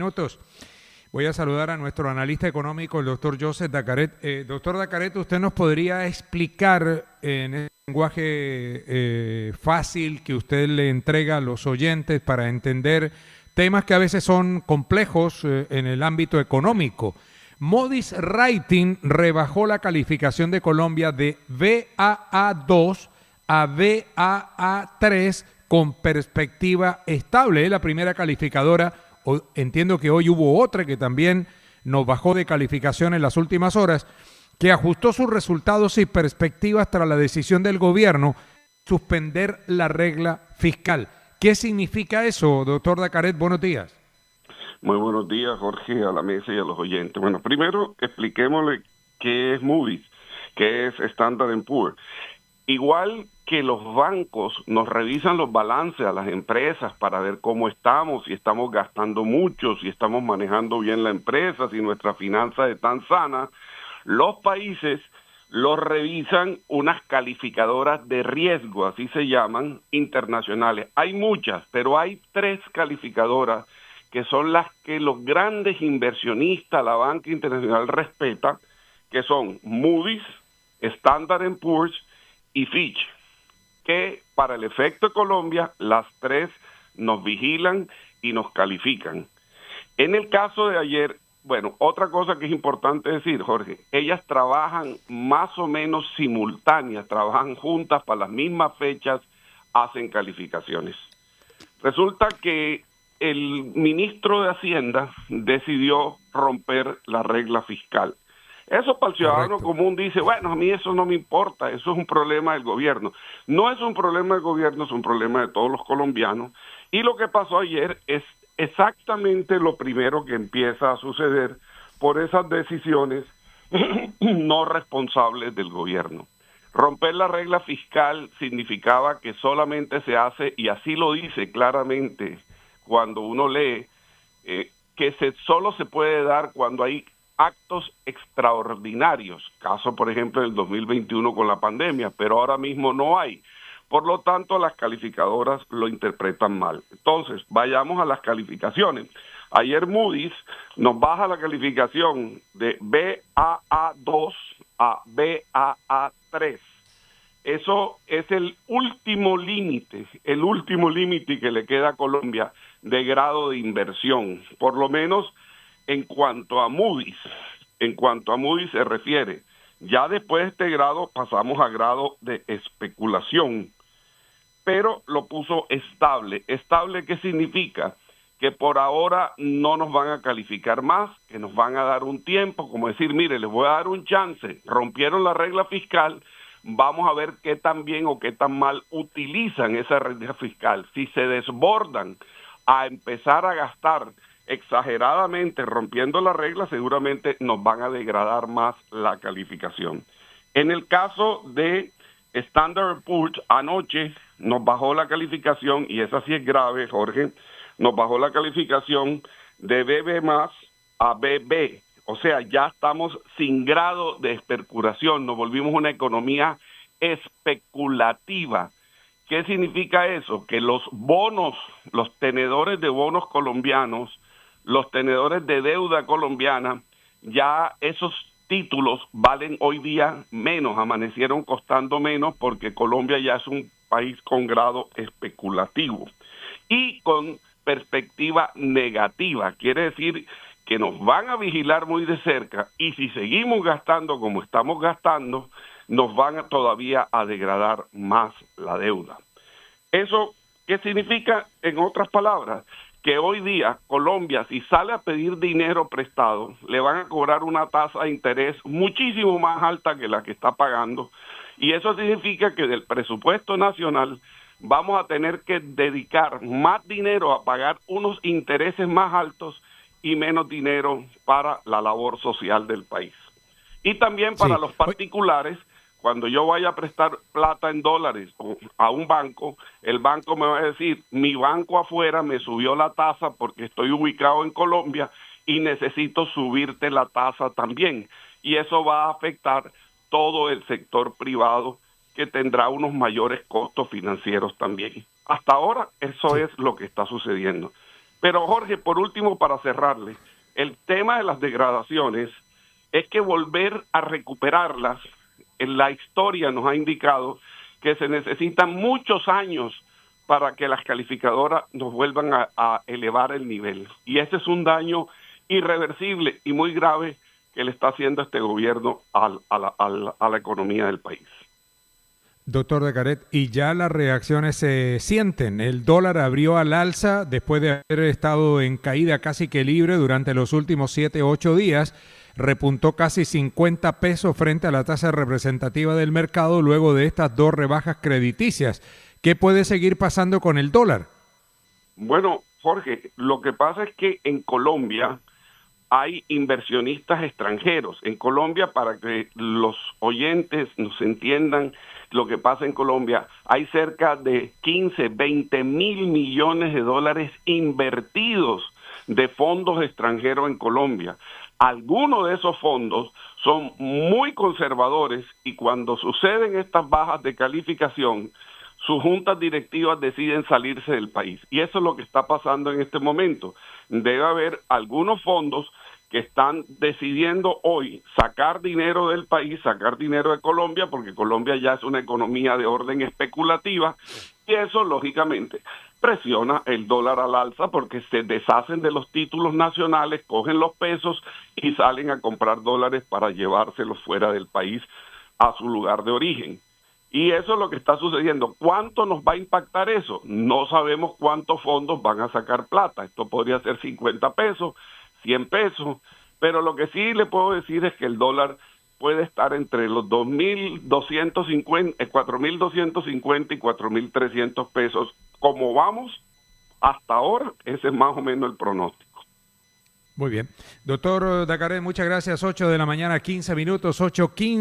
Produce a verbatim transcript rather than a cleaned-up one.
Minutos. Voy a saludar a nuestro analista económico, el doctor Joseph Dacaret. Eh, doctor Dacaret, ¿usted nos podría explicar en el lenguaje eh, fácil que usted le entrega a los oyentes para entender temas que a veces son complejos eh, en el ámbito económico? Moody's Rating rebajó la calificación de Colombia de B A A dos a B A A tres con perspectiva estable. Es la primera calificadora. O, entiendo que hoy hubo otra que también nos bajó de calificación en las últimas horas, que ajustó sus resultados y perspectivas tras la decisión del gobierno suspender la regla fiscal. ¿Qué significa eso, doctor Dacaret? Buenos días. Muy buenos días, Jorge, a la mesa y a los oyentes. Bueno, primero expliquémosle qué es Moody's, qué es Standard and Poor's. Igual que los bancos nos revisan los balances a las empresas para ver cómo estamos, si estamos gastando mucho, si estamos manejando bien la empresa, si nuestra finanza es tan sana, los países los revisan unas calificadoras de riesgo, así se llaman, internacionales. Hay muchas, pero hay tres calificadoras que son las que los grandes inversionistas, la banca internacional respeta, que son Moody's, Standard and Poor's y Fitch, que para el efecto de Colombia, las tres nos vigilan y nos califican. En el caso de ayer, bueno, otra cosa que es importante decir, Jorge, ellas trabajan más o menos simultáneas, trabajan juntas para las mismas fechas, hacen calificaciones. Resulta que el ministro de Hacienda decidió romper la regla fiscal. Eso para el ciudadano Correcto. Común dice, bueno, a mí eso no me importa, eso es un problema del gobierno. No es un problema del gobierno, es un problema de todos los colombianos. Y lo que pasó ayer es exactamente lo primero que empieza a suceder por esas decisiones no responsables del gobierno. Romper la regla fiscal significaba que solamente se hace, y así lo dice claramente cuando uno lee, eh, que se, solo se puede dar cuando hay actos extraordinarios, caso por ejemplo del dos mil veintiuno con la pandemia, pero ahora mismo no hay. Por lo tanto, las calificadoras lo interpretan mal. Entonces, vayamos a las calificaciones. Ayer Moody's nos baja la calificación de B A A dos a B A A tres. Eso es el último límite, el último límite que le queda a Colombia de grado de inversión, por lo menos en cuanto a Moody's, en cuanto a Moody's se refiere. Ya después de este grado pasamos a grado de especulación, pero lo puso estable. ¿Estable qué significa? Que por ahora no nos van a calificar más, que nos van a dar un tiempo, como decir, mire, les voy a dar un chance, rompieron la regla fiscal, vamos a ver qué tan bien o qué tan mal utilizan esa regla fiscal. Si se desbordan a empezar a gastar exageradamente rompiendo la regla, seguramente nos van a degradar más la calificación. En el caso de Standard and Poor's, anoche nos bajó la calificación, y esa sí es grave, Jorge, nos bajó la calificación de B B más a B B, o sea, ya estamos sin grado de especulación, nos volvimos una economía especulativa. ¿Qué significa eso? Que los bonos, los tenedores de bonos colombianos, los tenedores de deuda colombiana, ya esos títulos valen hoy día menos, amanecieron costando menos porque Colombia ya es un país con grado especulativo y con perspectiva negativa. Quiere decir que nos van a vigilar muy de cerca y si seguimos gastando como estamos gastando, nos van a todavía a degradar más la deuda. ¿Eso qué significa? En otras palabras, que hoy día Colombia, si sale a pedir dinero prestado, le van a cobrar una tasa de interés muchísimo más alta que la que está pagando, y eso significa que del presupuesto nacional vamos a tener que dedicar más dinero a pagar unos intereses más altos y menos dinero para la labor social del país. Y también para sí. los particulares, cuando yo vaya a prestar plata en dólares a un banco, el banco me va a decir, mi banco afuera me subió la tasa porque estoy ubicado en Colombia y necesito subirte la tasa también. Y eso va a afectar todo el sector privado que tendrá unos mayores costos financieros también. Hasta ahora eso sí. es lo que está sucediendo. Pero Jorge, por último, para cerrarle, el tema de las degradaciones es que volver a recuperarlas, en la historia nos ha indicado que se necesitan muchos años para que las calificadoras nos vuelvan a, a elevar el nivel. Y ese es un daño irreversible y muy grave que le está haciendo este gobierno al, a, la, a, la, a la economía del país. Doctor Dacaret, y ya las reacciones se sienten. El dólar abrió al alza después de haber estado en caída casi que libre durante los últimos siete u ocho días. Repuntó casi cincuenta pesos frente a la tasa representativa del mercado luego de estas dos rebajas crediticias. ¿Qué puede seguir pasando con el dólar? Bueno, Jorge, lo que pasa es que en Colombia hay inversionistas extranjeros. En Colombia, para que los oyentes nos entiendan lo que pasa en Colombia, hay cerca de quince, veinte mil millones de dólares invertidos de fondos extranjeros en Colombia. Algunos de esos fondos son muy conservadores y cuando suceden estas bajas de calificación, sus juntas directivas deciden salirse del país. Y eso es lo que está pasando en este momento. Debe haber algunos fondos que están decidiendo hoy sacar dinero del país, sacar dinero de Colombia, porque Colombia ya es una economía de orden especulativa, y eso, lógicamente, presiona el dólar al alza porque se deshacen de los títulos nacionales, cogen los pesos y salen a comprar dólares para llevárselos fuera del país a su lugar de origen. Y eso es lo que está sucediendo. ¿Cuánto nos va a impactar eso? No sabemos cuántos fondos van a sacar plata. Esto podría ser cincuenta pesos, cien pesos, pero lo que sí le puedo decir es que el dólar puede estar entre los dos mil doscientos cincuenta, cuatro mil doscientos cincuenta y cuatro mil trescientos pesos. Como vamos hasta ahora, ese es más o menos el pronóstico. Muy bien. Doctor Dacaret, muchas gracias. ocho de la mañana, quince minutos, ocho quince.